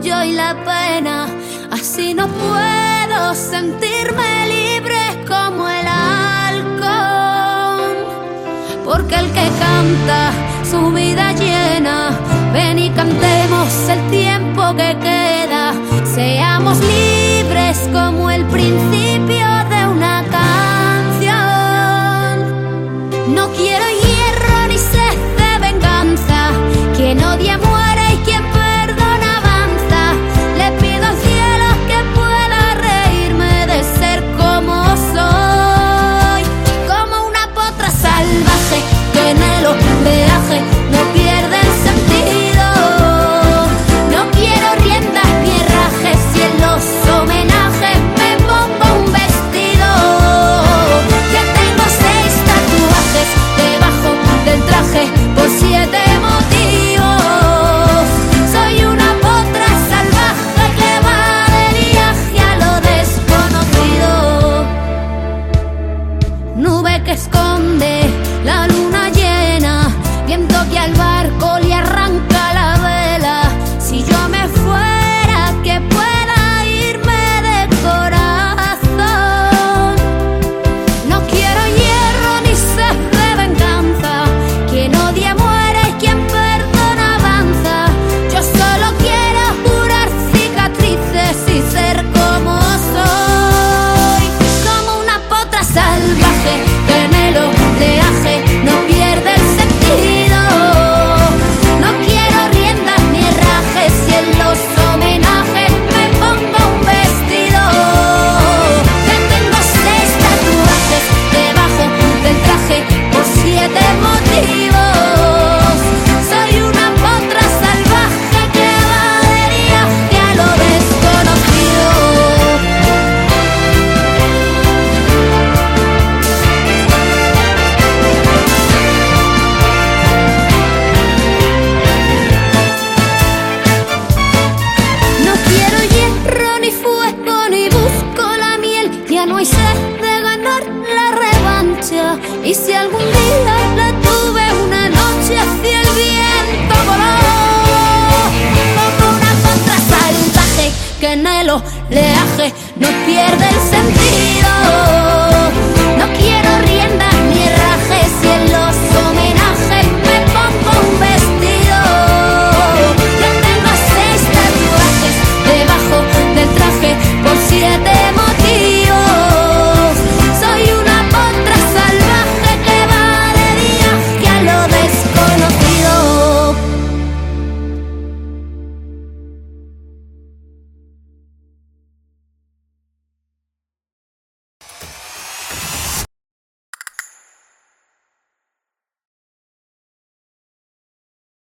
orgullo y la pena. Así no puedo sentirme libre como el halcón, porque el que canta su vida llena. Ven y cantemos el tiempo que queda, seamos libres como el principio de una canción. No quiero hierro ni sed de venganza, quien odia muere y quien perdona avanza. Le pido al cielo que pueda reírme de ser como soy, como una potra salvaje que en el oleaje no pierde el sentido. No quiero riendas ni herrajes y en los homenajes me pongo un vestido. Ya tengo 6 tatuajes debajo del traje por 7 motivos. Soy una potra salvaje que va de viaje a lo desconocido. Nube que esconde la luna llena, viento que al barco le arranca la vela. Si yo me fuera, que pueda irme de corazón. No quiero hierro ni sed de venganza, quien odia muere y quien perdona avanza. Yo solo quiero curar cicatrices y ser como soy, como una potra salvaje que en el oleaje no pierde el sentido. No quiero riendas ni herrajes y en los homenajes me pongo un vestido. Ya tengo 6 tatuajes debajo del traje por 7 motivos. Soy una potra salvaje que va de viaje a lo desconocido. No quiero hierro ni fuego ni busco la miel. Ya no hay sed de ganar la revancha. Y si algún día la tuve, una noche hacia el viento voló, como una potra salvaje que en el oleaje no pierde el sentido.